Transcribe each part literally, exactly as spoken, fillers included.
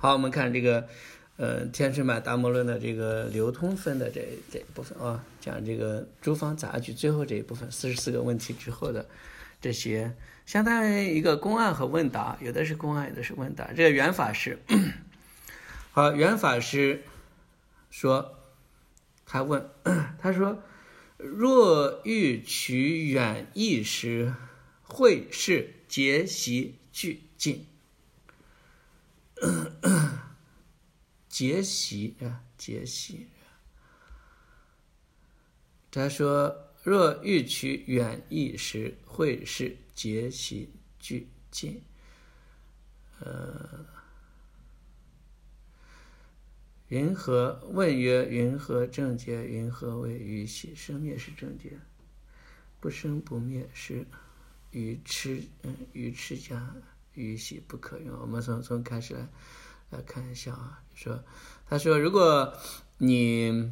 好，我们看这个呃天生版达摩论的这个流通分的这这一部分啊，讲这个诸方杂句最后这一部分四十四个问题之后的这些，相当于一个公案和问答，有的是公案，有的是问答。这个圆法师，好，圆法师说，他问，他说，若欲取远义时，会是结习俱尽。结习啊，结习。他说，若欲取远义时，会是结习俱尽。呃，云何？问曰：云何正解？云何为于习？生灭是正解，不生不灭是愚痴，嗯，愚痴加于习不可用。我们从从开始来来看一下啊，说他说，如果你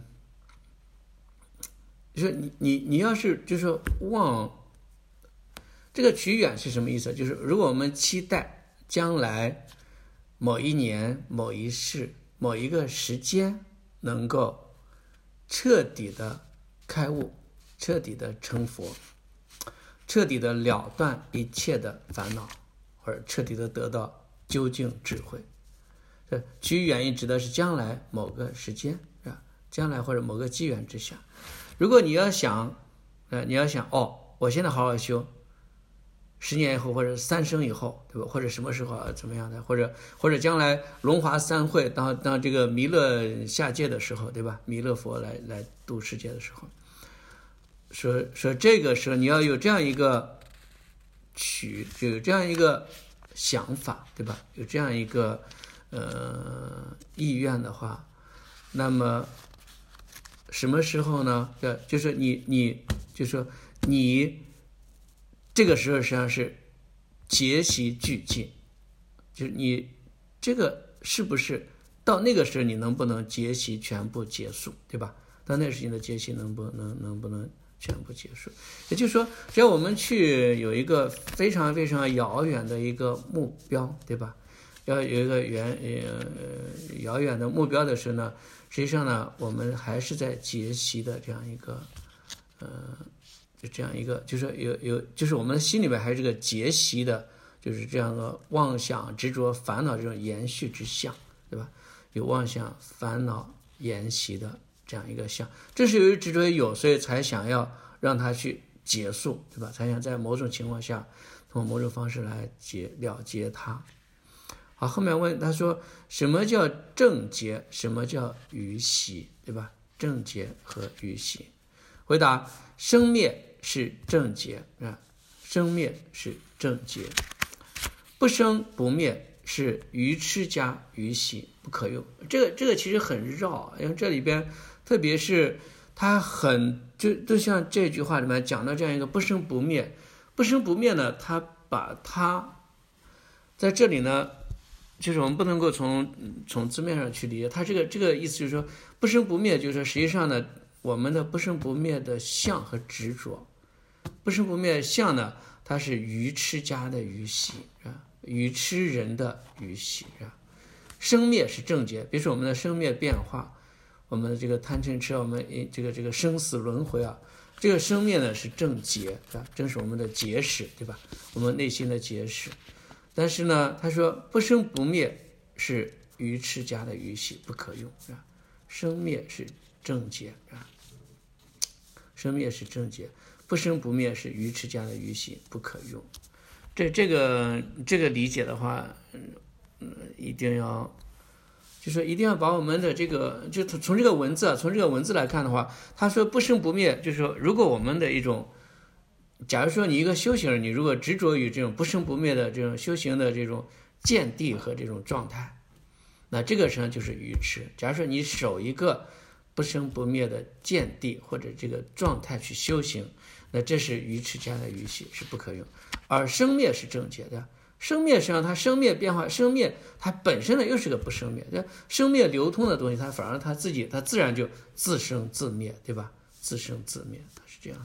就是你你你要是就是望这个取远是什么意思？就是如果我们期待将来某一年、某一世、某一个时间能够彻底的开悟、彻底的成佛、彻底的了断一切的烦恼，或者彻底的得到究竟智慧。取远义指的是将来某个时间，是吧？将来或者某个机缘之下，如果你要想，呃，你要想哦，我现在好好修，十年以后或者三生以后，对吧？或者什么时候怎么样的，或者或者将来龙华三会，当当这个弥勒下界的时候，对吧？弥勒佛来来度世界的时候，说说这个时候你要有这样一个取，就有这样一个想法，对吧？有这样一个呃意愿的话，那么什么时候呢？就是你你就是说你这个时候实际上是结习俱尽，就是你这个是不是到那个时候你能不能结习全部结束，对吧？到那时你的结习能不能能不能全部结束？也就是说，只要我们去有一个非常非常遥远的一个目标，对吧？要有一个远呃遥远的目标的时候呢，实际上呢，我们还是在结习的这样一个呃，就这样一个，就是有有，就是我们心里面还是这个结习的，就是这样的妄想、执着、烦恼这种延续之相，对吧？有妄想、烦恼、延习的这样一个相，这是由于执着有，所以才想要让它去结束，对吧？才想在某种情况下，通过某种方式来结了结它。好，后面问他说，什么叫正结？什么叫于习？对吧？正结和于习。回答：生灭是正结啊，生灭是正结，不生不灭是愚痴加于习，不可用。这个这个其实很绕，因为这里边特别是它很就就像这句话里面讲到这样一个不生不灭，不生不灭呢，它把它在这里呢。就是我们不能够从从字面上去理解，它这个这个意思就是说不生不灭，就是说实际上呢，我们的不生不灭的相和执着，不生不灭的相呢，它是愚痴家的愚习啊，愚痴人的愚习啊。生灭是正结，比如说我们的生灭变化，我们的这个贪嗔痴，我们这个这个生死轮回啊，这个生灭呢是正结啊，正是我们的结使，对吧？我们内心的结使。但是呢，他说不生不灭是愚痴家的愚习，不可用啊。生灭是正结啊，生灭是正结，不生不灭是愚痴家的愚习，不可用。这这个这个理解的话，嗯，一定要，就说一定要把我们的这个，就从这个文字啊，从这个文字来看的话，他说不生不灭，就是说如果我们的一种。假如说你一个修行人，你如果执着于这种不生不灭的这种修行的这种见地和这种状态，那这个实际上就是愚痴。假如说你守一个不生不灭的见地或者这个状态去修行，那这是愚痴加的愚习，是不可用。而生灭是正解的，生灭实际上它生灭变化，生灭它本身呢又是个不生灭，生灭流通的东西，它反而它自己它自然就自生自灭，对吧？自生自灭，它是这样的。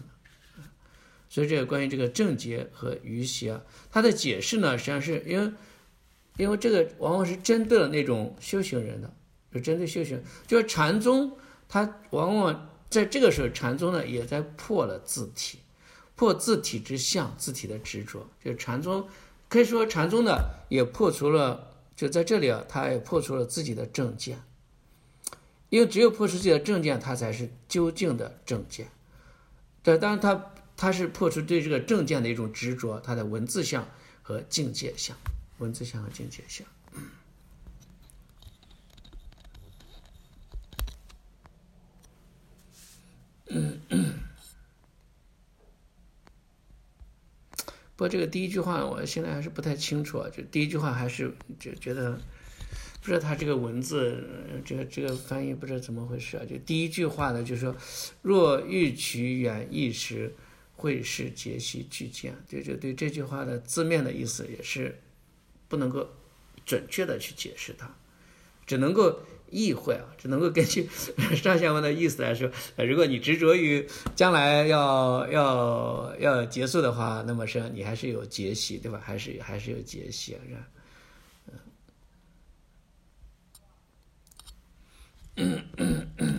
所以这个关于这个正结和于习啊，它的解释呢，实际上是因为因为这个往往是针对了那种修行人的，是针对修行人，就是禅宗，它往往在这个时候，禅宗呢也在破了自体，破自体之相，自体的执着。就是禅宗可以说禅宗呢也破除了，就在这里啊，他也破除了自己的正见，因为只有破除自己的正见，他才是究竟的正见。对，当然他他是破除对这个正见的一种执着，他的文字相和境界相。文字相和境界相，嗯嗯。不过这个第一句话我现在还是不太清楚啊，就第一句话还是就觉得不知道他这个文字这个这个翻译不知道怎么回事啊。就第一句话呢，就是说若欲取远义时，会是结习俱见。对，就对这句话的字面的意思也是不能够准确的去解释它，只能够意会啊，只能够根据上下文的意思来说。如果你执着于将来要要要结束的话，那么是你还是有结习，对吧？还是还是有结习啊，是吧？嗯嗯嗯。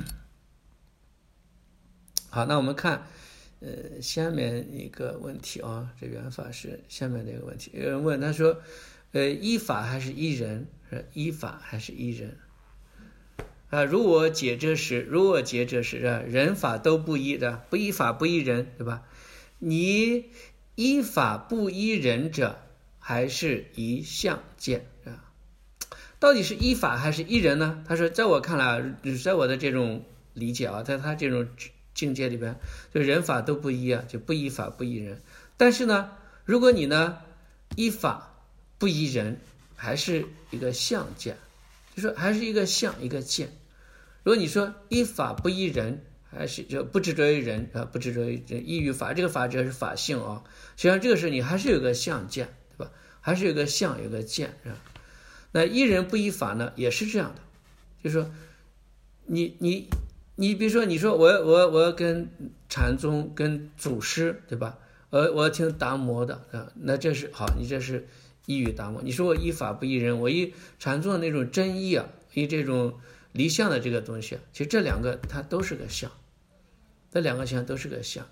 好，那我们看呃下面一个问题啊，这原法师下面的一个问题，有人问他说，呃，依法还是依人？依法还是依人？啊，如我解这时，如我解这时，人法都不依的，不依法不依人，对吧？你依法不依人者，还是依相见啊？到底是依法还是依人呢？他说，在我看来，在我的这种理解啊，在他这种境界里边，就人法都不依啊，就不依法不依人。但是呢，如果你呢依法不依人，还是一个相见，就说还是一个相一个见。如果你说依法不依人，还是就不执着于人啊，不执着于依于法，这个法指的是法性啊。实际上这个时候你还是有个相见，对吧？还是有个相有个见，是吧？那依人不依法呢，也是这样的，就是说你你你比如说你说我我我要跟禅宗跟祖师，对吧？我我要听达摩的啊，那这是好，你这是依于达摩。你说我依法不依人，我依禅宗的那种真意啊，依这种离相的这个东西，其实这两个它都是个相，这两个相都是个相。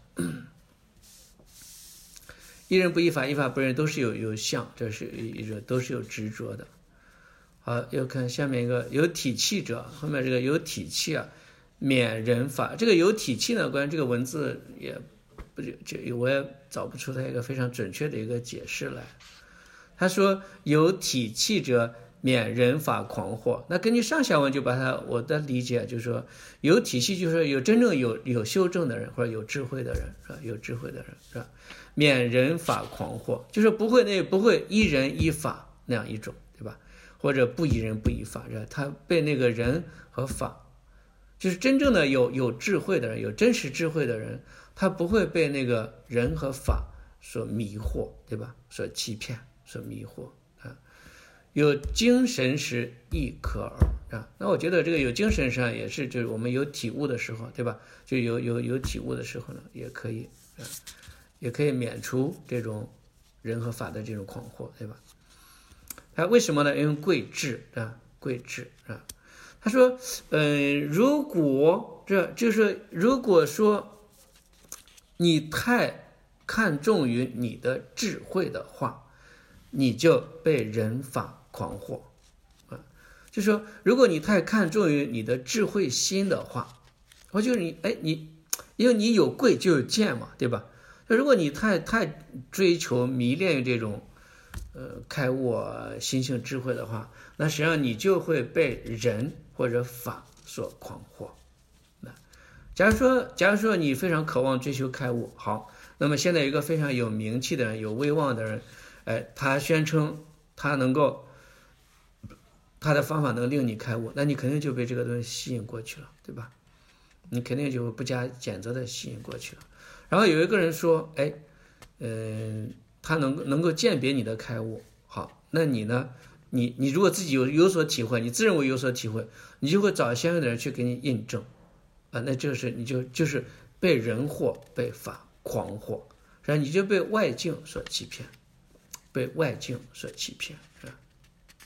依人不依法，依法不依人，都是有有相，这是一种都是有执着的。好，又看下面一个有体气者，后面这个有体气啊，免人法。这个有体气呢，关于这个文字也不这我也找不出它一个非常准确的一个解释来。他说有体气者免人法狂惑。那根据上下文就把它我的理解就是说，有体系就是说有真正有有修正的人或者有智慧的人，是吧？有智慧的人是吧？免人法狂惑，就是不会那不会依人依法那样一种，对吧？或者不依人不依法，他被那个人和法，就是真正的有有智慧的人，有真实智慧的人，他不会被那个人和法所迷惑，对吧？所欺骗，所迷惑啊。有精神时亦可耳啊。那我觉得这个有精神上也是，就是我们有体悟的时候，对吧？就有有有体悟的时候呢，也可以啊，也可以免除这种人和法的这种狂惑，对吧？他为什么呢？因为贵智啊，贵智啊。他说，呃，如果这就是如果说你太看重于你的智慧的话，你就被人法狂惑啊。就说如果你太看重于你的智慧心的话，我就是你，哎，你因为你有贵就有见嘛，对吧？如果你太太追求迷恋于这种。呃，开悟啊，心性智慧的话，那实际上你就会被人或者法所狂惑。那假如说，假如说你非常渴望追求开悟，好，那么现在有一个非常有名气的人、有威望的人，哎，他宣称他能够，他的方法能令你开悟，那你肯定就被这个东西吸引过去了，对吧？你肯定就不加检测的吸引过去了。然后有一个人说，哎，嗯、呃。他能能够鉴别你的开悟，好，那你呢？你你如果自己有有所体会，你自认为有所体会，你就会找相应的人去给你印证，啊，那就是你就就是被人惑、被法狂惑，然后你就被外境所欺骗，被外境所欺骗，是吧？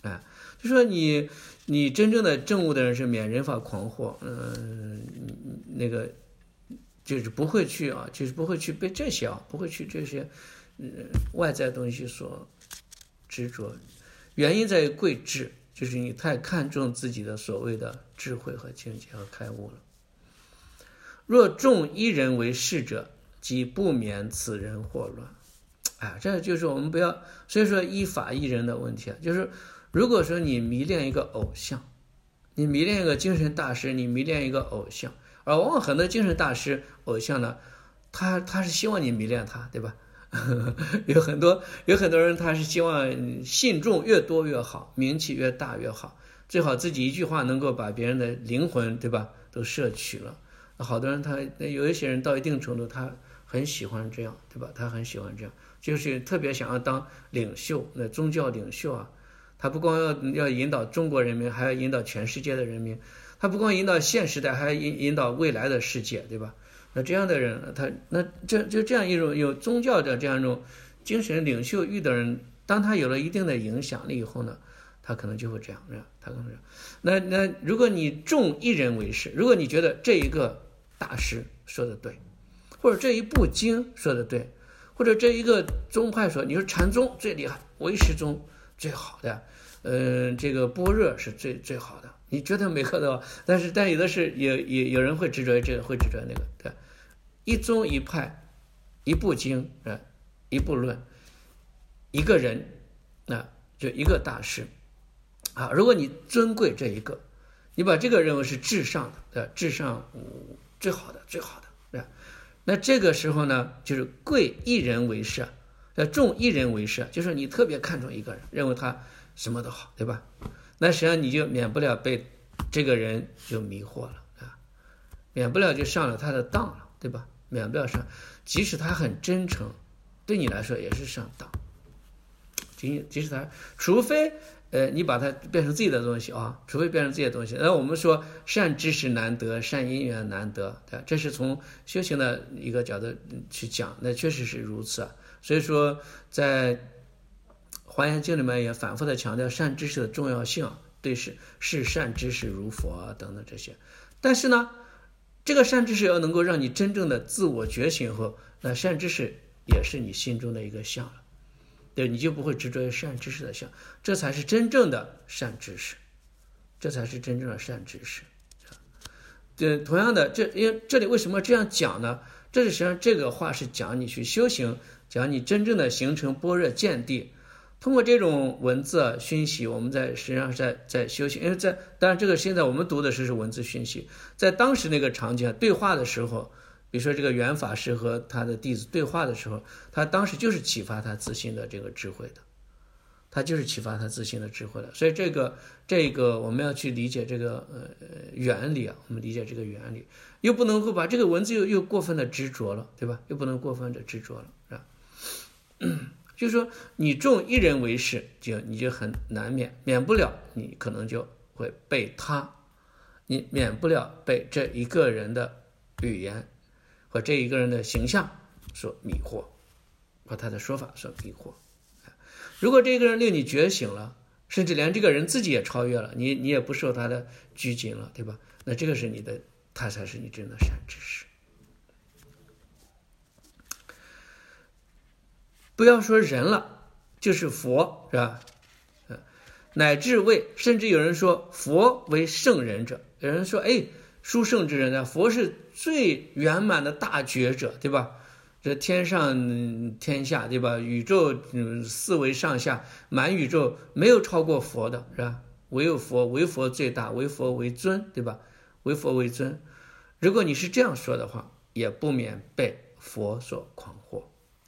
哎，就说你你真正的证悟的人是免人法狂惑，嗯、呃，那个就是不会去啊，就是不会去被这些啊，不会去这些嗯外在东西所执着。原因在于贵智，就是你太看重自己的所谓的智慧和境界和开悟了。若重一人为事者，即不免此人祸乱。哎，这就是我们不要，所以说依法依人的问题啊，就是如果说你迷恋一个偶像，你迷恋一个精神大师，你迷恋一个偶像，而往往很多精神大师偶像呢，他他是希望你迷恋他，对吧？有很多有很多人他是希望信众越多越好，名气越大越好，最好自己一句话能够把别人的灵魂，对吧，都摄取了。好多人他有一些人到一定程度他很喜欢这样，对吧？他很喜欢这样，就是特别想要当领袖，那宗教领袖啊，他不光要要引导中国人民，还要引导全世界的人民，他不光引导现时代，还要引引导未来的世界，对吧？那这样的人，他那这就这样一种有宗教的这样一种精神领袖欲的人，当他有了一定的影响力以后呢，他可能就会这样，他可能这样。那那如果你重一人为事，如果你觉得这一个大师说的对，或者这一部经说的对，或者这一个宗派说，你说禅宗最厉害，唯识宗最好的，呃，这个般若是最最好的，你觉得每个都好，但是但有的是有有有人会执着这个，会执着那个，对。一宗一派，一部经啊，一部论，一个人啊，就一个大师啊。如果你尊贵这一个，你把这个认为是至上的，对，至上最好的，最好的，对。那这个时候呢，就是贵一人为事，重一人为事，就是你特别看重一个人，认为他什么都好，对吧？那实际上你就免不了被这个人就迷惑了啊，免不了就上了他的当了，对吧？免不了上，即使他很真诚，对你来说也是上当。即即使他，除非呃你把它变成自己的东西啊，除非变成自己的东西。那我们说善知识难得，善因缘难得，对，这是从修行的一个角度去讲，那确实是如此啊。所以说，在《华严经》里面也反复的强调善知识的重要性，对是是善知识如佛啊等等这些。但是呢，这个善知识要能够让你真正的自我觉醒后，那善知识也是你心中的一个相了，对，你就不会执着于善知识的相，这才是真正的善知识，这才是真正的善知识。对，同样的，这因为这里为什么这样讲呢？这实际上这个话是讲你去修行，讲你真正的形成般若见地。通过这种文字讯息，我们在实际上是在在修行，因为在当然这个现在我们读的是是文字讯息，在当时那个场景对话的时候，比如说这个圆法师和他的弟子对话的时候，他当时就是启发他自信的这个智慧的，他就是启发他自信的智慧的。所以这个这个我们要去理解这个呃原理啊，我们理解这个原理，又不能够把这个文字又又过分的执着了，对吧？又不能过分的执着了，是吧？就是说你重一人为事，就你就很难免免不了，你可能就会被他，你免不了被这一个人的语言和这一个人的形象所迷惑，和他的说法所迷惑。如果这个人令你觉醒了，甚至连这个人自己也超越了，你你也不受他的拘谨了，对吧？那这个是你的，他才是你真的善知识。不要说人了，就是佛，是吧？乃至为，甚至有人说佛为圣人者，有人说，哎，殊胜之人呢，佛是最圆满的大觉者，对吧？这天上天下，对吧？宇宙嗯四维上下，满宇宙没有超过佛的，是吧？唯有佛，唯佛最大，唯佛为尊，对吧？唯佛为尊。如果你是这样说的话，也不免被佛所诳惑。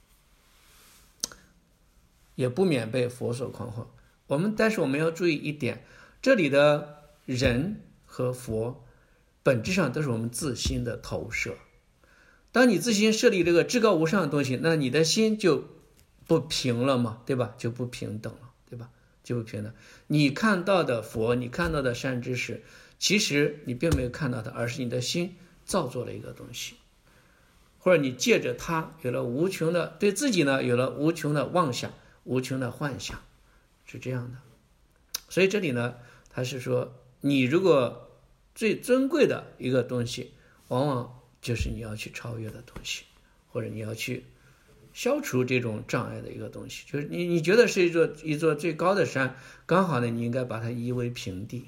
也不免被佛所诳惑。我们但是我们要注意一点，这里的人和佛本质上都是我们自心的投射。当你自心设立这个至高无上的东西，那你的心就不平了嘛，对吧？就不平等了，对吧？就不平等。你看到的佛，你看到的善知识，其实你并没有看到它，而是你的心造作了一个东西，或者你借着它有了无穷的，对自己呢有了无穷的妄想，无穷的幻想，是这样的。 所以这里呢，他是说，你如果最尊贵的一个东西，往往就是你要去超越的东西，或者你要去消除这种障碍的一个东西。就是你你觉得是一座一座最高的山，刚好呢，你应该把它夷为平地。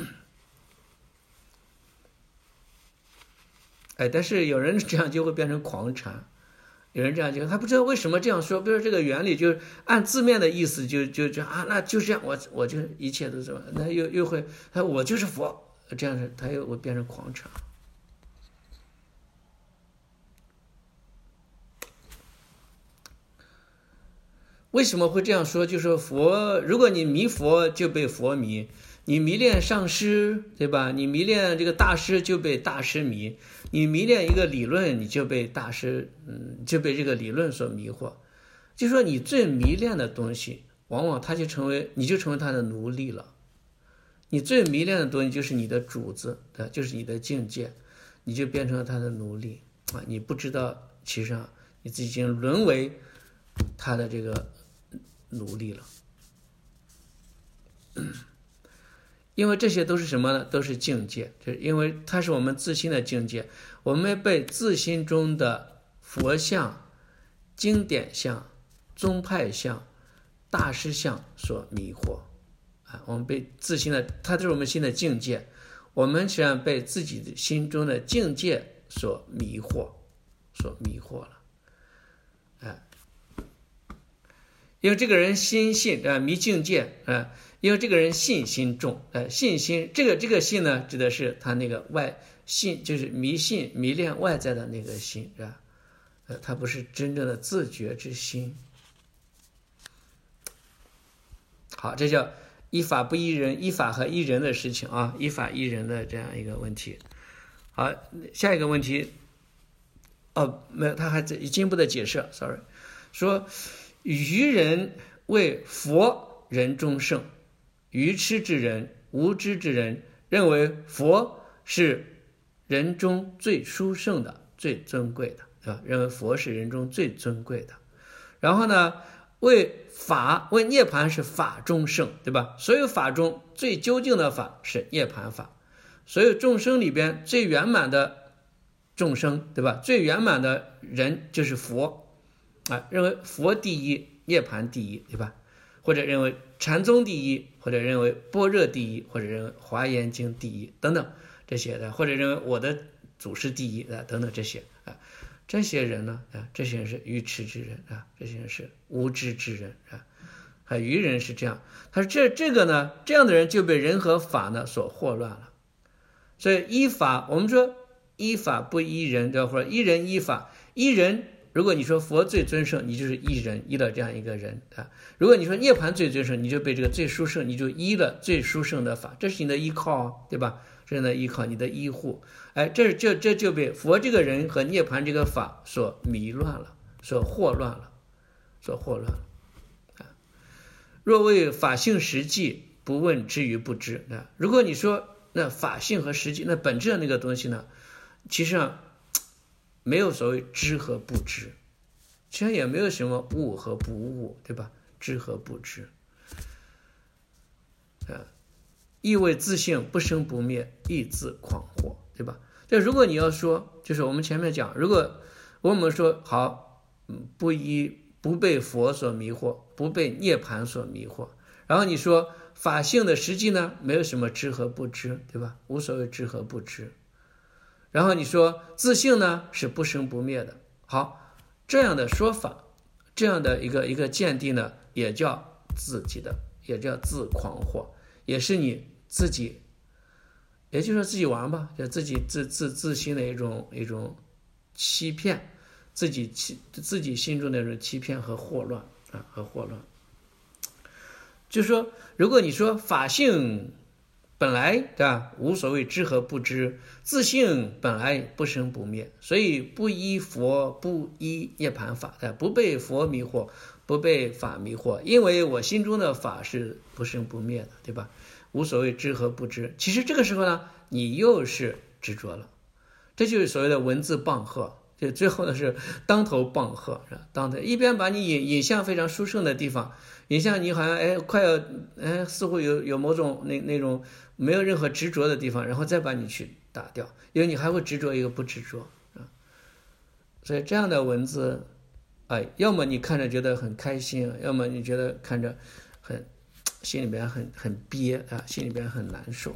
哎，但是有人这样就会变成狂禅，有人这样就他不知道为什么这样说，比如说这个原理就是按字面的意思就就就啊，那就这样，我我就一切都这么，那又又会他我就是佛，这样是他又会变成狂禅。为什么会这样说？就是说佛，如果你迷佛就被佛迷，你迷恋上师，对吧？你迷恋这个大师就被大师迷，你迷恋一个理论，你就被大师，嗯，就被这个理论所迷惑。就说你最迷恋的东西，往往它就成为，你就成为他的奴隶了。你最迷恋的东西就是你的主子，对，就是你的境界，你就变成了他的奴隶啊！你不知道，其实上你自己已经沦为他的这个奴隶了。因为这些都是什么呢？都是境界，就是因为它是我们自心的境界，我们被自心中的佛像、经典像、宗派像、大师像所迷惑啊！我们被自心的，它就是我们心的境界，我们实际上被自己的心中的境界所迷惑，所迷惑了，哎，因为这个人心信啊，迷境界啊。因为这个人信心重，呃，信心这个这个信呢，指的是他那个外信，就是迷信迷恋外在的那个心，是吧？呃，他不是真正的自觉之心。好，这叫依法不依人，依法和依人的事情啊，依法依人的这样一个问题。好，下一个问题，哦，没有，他还在进一步的解释 ，sorry， 说愚人为佛人中圣。愚痴之人、无知之人认为佛是人中最殊胜的、最尊贵的，对吧？认为佛是人中最尊贵的。然后呢，为法、为涅槃是法中圣，对吧？所有法中最究竟的法是涅槃法，所有众生里边最圆满的众生，对吧？最圆满的人就是佛啊，认为佛第一，涅槃第一，对吧？或者认为禅宗第一，或者认为般若第一，或者认为华严经第一等等这些的，或者认为我的祖师第一啊等等这些啊，这些人呢啊，这些人是愚痴之人啊，这些人是无知之人啊，啊愚人是这样，他说这这个呢，这样的人就被人和法呢所惑乱了，所以依法我们说依法不依人，对吧？或者依人依法，依人。如果你说佛最尊圣，你就是依人，依了这样一个人啊。如果你说涅槃最尊圣，你就被这个最殊胜，你就依了最殊胜的法，这是你的依靠，对吧？这是你的依靠，你的依护。哎，这这这就被佛这个人和涅槃这个法所迷乱了，所惑乱了，所惑乱了啊。若为法性实际，不问知与不知啊。如果你说那法性和实际，那本质的那个东西呢，其实上没有所谓知和不知，其实也没有什么悟和不悟，对吧？知和不知，啊，意为自性不生不灭，亦自狂惑，对吧？这如果你要说，就是我们前面讲，如果我们说好，不依不被佛所迷惑，不被涅槃所迷惑，然后你说法性的实际呢，没有什么知和不知，对吧？无所谓知和不知。然后你说自性呢是不生不灭的，好，这样的说法，这样的一个一个见地呢，也叫自己的，也叫自狂惑，也是你自己，也就是说自己玩吧，就自己自自自心的一种一种欺骗，自己欺自己心中的一种欺骗和惑乱啊和惑乱。就是说，如果你说法性本来对吧，无所谓知和不知，自性本来不生不灭，所以不依佛，不依涅槃法的，不被佛迷惑，不被法迷惑，因为我心中的法是不生不灭的，对吧？无所谓知和不知。其实这个时候呢，你又是执着了，这就是所谓的文字棒喝，就最后呢是当头棒喝，是吧？当头一边把你引引向非常殊胜的地方， 你像你好像哎快要哎似乎有有某种那那种没有任何执着的地方，然后再把你去打掉，因为你还会执着一个不执着啊。所以这样的文字，哎，要么你看着觉得很开心，要么你觉得看着很心里边很很憋啊，心里边很难受。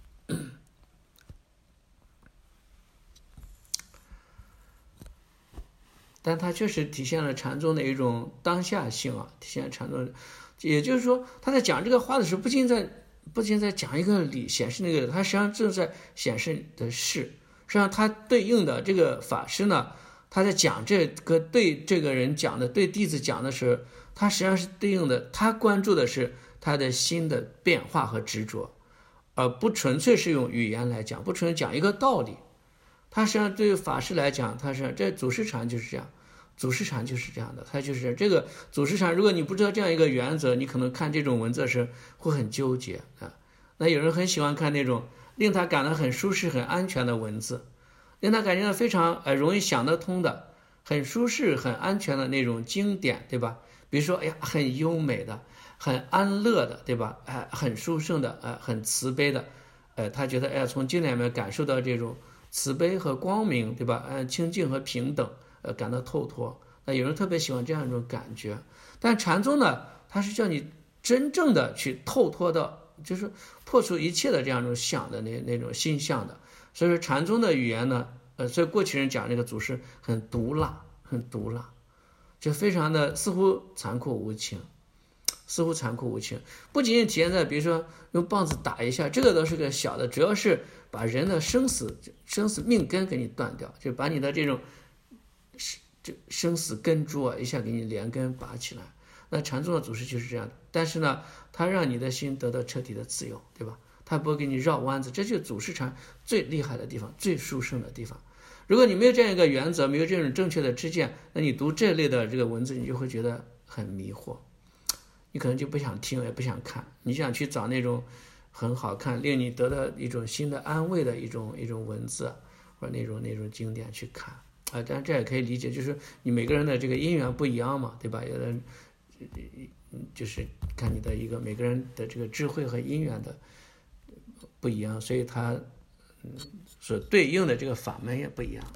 但它确实体现了禅宗的一种当下性啊，体现了禅宗，也就是说，他在讲这个话的时候，不仅在不仅在讲一个理，显示那个，他实际上正在显示的事。实际上，他对应的这个法师呢，他在讲这个对这个人讲的，对弟子讲的时候，他实际上是对应的，他关注的是他的心的变化和执着，而不纯粹是用语言来讲，不纯粹讲一个道理。他实际上对于法师来讲，他是这祖师禅就是这样。祖师禅就是这样的，他就是这个祖师禅。如果你不知道这样一个原则，你可能看这种文字时会很纠结啊。那有人很喜欢看那种令他感到很舒适、很安全的文字，令他感觉到非常呃容易想得通的、很舒适、很安全的那种经典，对吧？比如说，哎呀，很优美的、很安乐的，对吧？哎，很殊胜的，呃，很慈悲的，呃，他觉得哎呀，从经典里面感受到这种慈悲和光明，对吧？呃，清净和平等。呃，感到透脱，那有人特别喜欢这样一种感觉，但禅宗呢，它是叫你真正的去透脱的，就是破除一切的这样一种想的那那种心象的。所以说禅宗的语言呢，呃，所以过去人讲这个祖师很毒辣，很毒辣，就非常的似乎残酷无情，似乎残酷无情，不仅仅体现在比如说用棒子打一下，这个都是个小的，主要是把人的生死生死命根给你断掉，就把你的这种。这生死根珠啊，一下给你连根拔起来。那禅宗的祖师就是这样的，但是呢，他让你的心得到彻底的自由，对吧？他不会给你绕弯子，这就是祖师禅最厉害的地方，最殊胜的地方。如果你没有这样一个原则，没有这种正确的知见，那你读这类的这个文字，你就会觉得很迷惑，你可能就不想听，也不想看，你想去找那种很好看、令你得到一种新的安慰的一种一种文字，或者那种那种经典去看。啊，当然这也可以理解，就是你每个人的这个因缘不一样嘛，对吧？有的人就是看你的一个每个人的这个智慧和因缘的不一样，所以他嗯所对应的这个法门也不一样。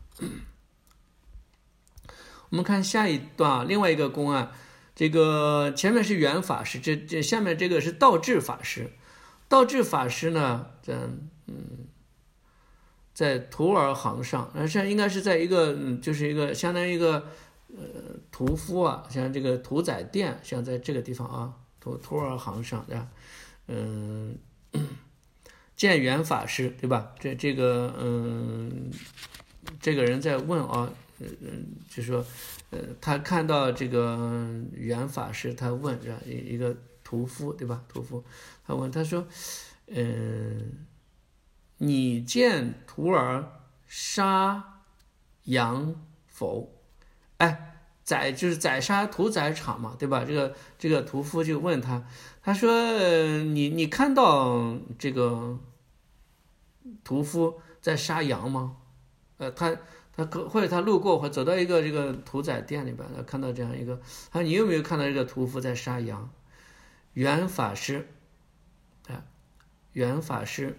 我们看下一段，另外一个公案，这个前面是圆法师，这这下面这个是道智法师。道智法师呢，这嗯。在图尔行上，实际上应该是在一个，嗯，就是一个相当于一个，呃，屠夫啊，像这个屠宰店，像在这个地方啊，图图尔行上，对吧？嗯，见圆法师，对吧？这这个，嗯，这个人在问啊，嗯，就说，呃，他看到这个圆法师，他问，是吧？一一个屠夫，对吧？屠夫，他问，他说，嗯。你见徒儿杀羊否？哎，宰就是宰杀屠宰场嘛，对吧？这个这个屠夫就问他，他说：“你你看到这个屠夫在杀羊吗？”呃，他他可或者他路过或走到一个这个屠宰店里边，他看到这样一个，他说：“你有没有看到这个屠夫在杀羊？”圆法师，啊，圆法师。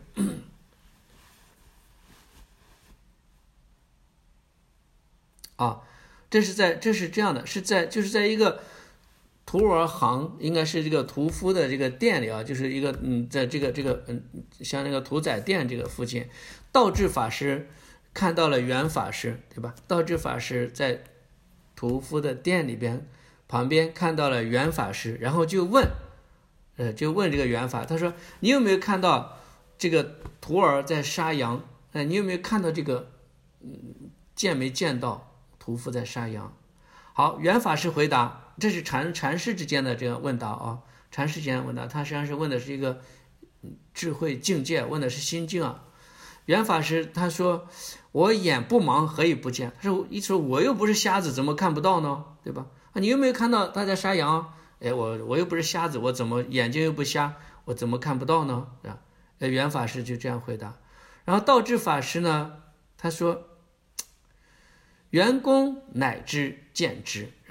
啊，这是在这是这样的，是在就是在一个徒儿行，应该是这个屠夫的这个店里啊，就是一个嗯，在这个这个嗯，像那个屠宰店这个附近，道智法师看到了圆法师，对吧？道智法师在屠夫的店里边旁边看到了圆法师，然后就问，呃，就问这个圆法，他说：“你有没有看到这个徒儿在杀羊？哎，你有没有看到这个？嗯，见没见到？”屠夫在杀羊。好，圆法师回答，这是禅禅师之间的这个问答啊，禅师之间的问答，他实际上是问的是一个智慧境界，问的是心境啊。圆法师他说：“我眼不盲，何以不见？”他说：“一说我又不是瞎子，怎么看不到呢？对吧？啊，你有没有看到他在杀羊？哎，我我又不是瞎子，我怎么眼睛又不瞎，我怎么看不到呢？啊？”呃，圆法师就这样回答。然后道智法师呢，他说。员工乃知见之，是吧？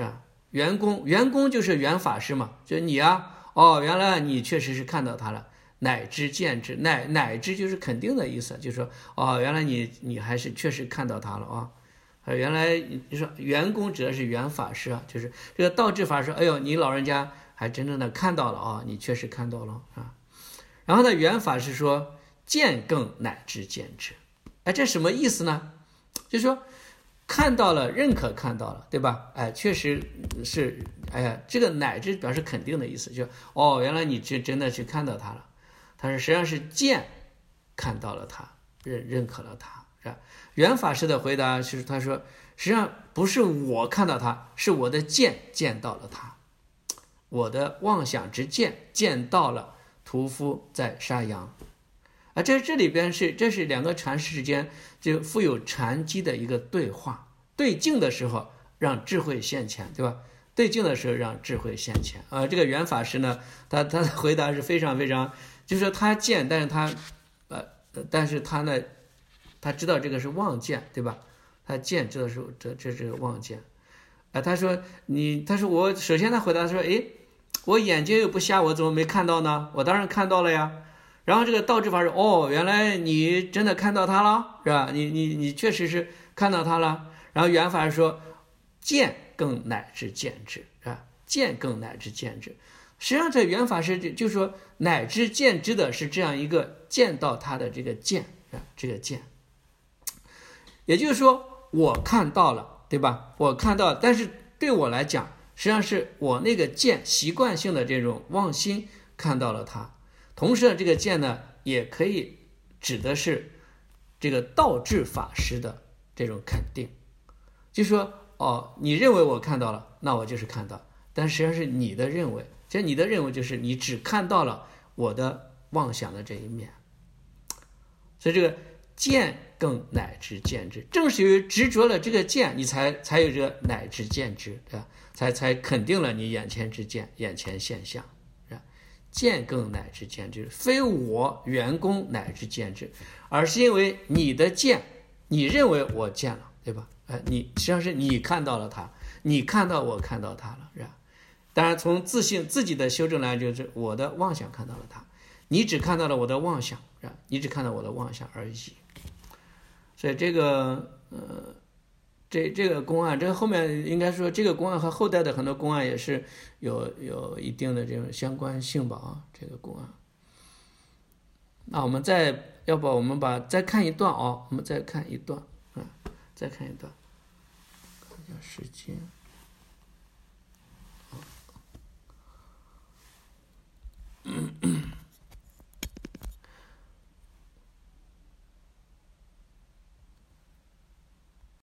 员工，员工就是原法师嘛，就是你啊，哦，原来你确实是看到他了，乃知见之，乃乃知就是肯定的意思，就是说，哦，原来你你还是确实看到他了啊。啊，原来你说员工指的是原法师啊，就是这个道智法师，哎呦，你老人家还真正的看到了啊，你确实看到了啊。然后呢，原法师说见更乃知见之，哎，这什么意思呢？就是说看到了，认可看到了，对吧？哎，确实是，哎呀，这个乃知表示肯定的意思，就哦，原来你这真的去看到他了。他说实际上是见看到了他，认认可了他。原法师的回答是，他说实际上不是我看到他，是我的见见到了他，我的妄想之见见到了屠夫在杀羊啊。这这里边是这是两个禅师之间就富有禅机的一个对话，对境的时候让智慧现前，对吧？对境的时候让智慧现前啊。这个原法师呢，他他的回答是非常非常，就是说他见，但是他呃但是他呢他知道这个是妄见，对吧？他见知道是这这是妄见，啊，他说你，他说我首先他回答说，诶，我眼睛又不瞎，我怎么没看到呢？我当然看到了呀。然后这个道智法说，哦，原来你真的看到他了，是吧？你你你确实是看到他了。然后原法师说，见更乃知见之，是吧？见更乃知见之。实际上这原法师就就说乃知见之的是这样一个见到他的这个见啊，这个见。也就是说我看到了，对吧？我看到，但是对我来讲，实际上是我那个见习惯性的这种妄心看到了它。同时呢，这个见呢也可以指的是这个道智法师的这种肯定，就说哦，你认为我看到了，那我就是看到，但实际上是你的认为，其实你的认为就是你只看到了我的妄想的这一面。所以这个见更乃知见之，正是由于执着了这个见，你才才有这个乃知见之，对吧？才才肯定了你眼前之见，眼前现象，是吧？见更乃知见之，非我员工乃知见之，而是因为你的见，你认为我见了，对吧？呃，你实际上是你看到了它，你看到我看到它了，是吧？当然，从自信自己的修正来，就是我的妄想看到了它，你只看到了我的妄想，是吧？你只看到我的妄想而已。所以这个呃，这这个公案，这个后面应该说这个公案和后代的很多公案也是有有一定的这种相关性吧啊，这个公案。那我们再要不我们把再看一段啊，我们再看一段啊，再看一段，看一下时间。